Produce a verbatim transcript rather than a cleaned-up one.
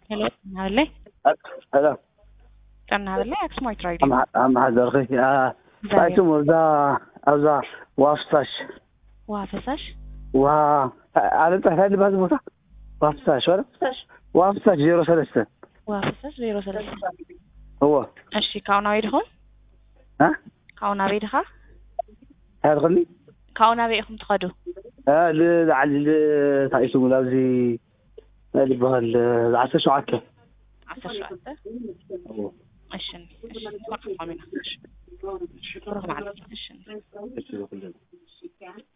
Hello, هلا هلا كان هلا اكسمايت رايدي أم أم هذا رخي آه زايد. سايتم وذا أوزا وافسش وافسش و أنا تحتاج بهذا الموضوع وافسش ولا وافسش زيرو ثلاثة وافسش زيرو ثلاثة هو እሺ ካሁን አቤድኹም ها ካሁን አቤድኻ هذا غني ካሁን አቤድኹም ትኸዱ آه لعل سايتم لازي اللي بهال عشرة شعكة عشر شوات እሺ እሺ ወርቅ ማሚና እሺ ወርቅ ማለት እሺ